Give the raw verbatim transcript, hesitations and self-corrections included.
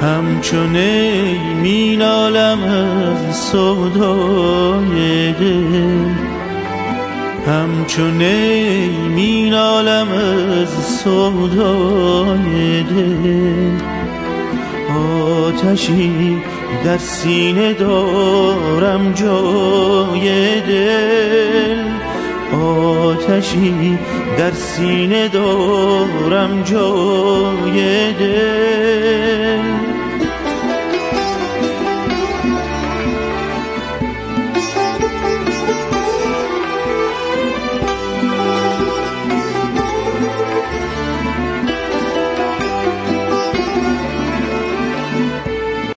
همچون ای می نالم از سودای دل، همچون ای می نالم از سودای دل. آتشی در سینه دارم جای دل، آتشی در سینه دارم جای دل.